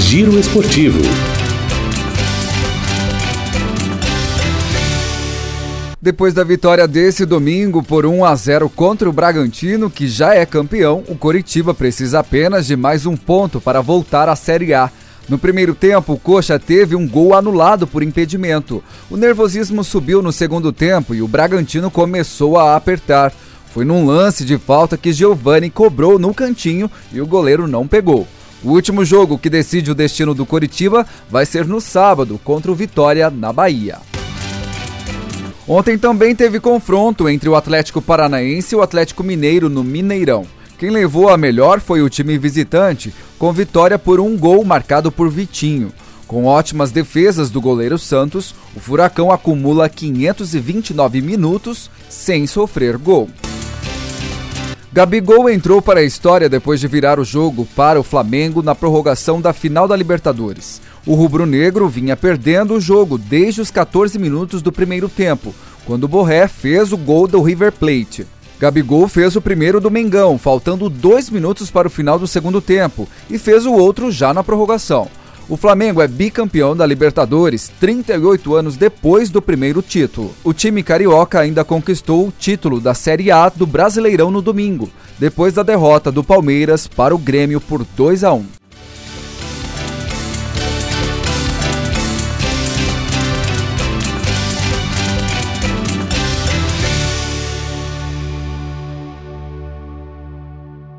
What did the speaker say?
Giro Esportivo. Depois da vitória desse domingo por 1-0 contra o Bragantino, que já é campeão, o Coritiba precisa apenas de mais um ponto para voltar à Série A. No primeiro tempo, o Coxa teve um gol anulado por impedimento. O nervosismo subiu no segundo tempo e o Bragantino começou a apertar. Foi num lance de falta que Giovani cobrou no cantinho e o goleiro não pegou. O último jogo que decide o destino do Coritiba vai ser no sábado contra o Vitória, na Bahia. Ontem também teve confronto entre o Atlético Paranaense e o Atlético Mineiro no Mineirão. Quem levou a melhor foi o time visitante, com vitória por 1 gol marcado por Vitinho. Com ótimas defesas do goleiro Santos, o Furacão acumula 529 minutos sem sofrer gol. Gabigol entrou para a história depois de virar o jogo para o Flamengo na prorrogação da final da Libertadores. O rubro-negro vinha perdendo o jogo desde os 14 minutos do primeiro tempo, quando o Borré fez o gol do River Plate. Gabigol fez o primeiro do Mengão, faltando 2 minutos para o final do segundo tempo, e fez o outro já na prorrogação. O Flamengo é bicampeão da Libertadores 38 anos depois do primeiro título. O time carioca ainda conquistou o título da Série A do Brasileirão no domingo, depois da derrota do Palmeiras para o Grêmio por 2-1.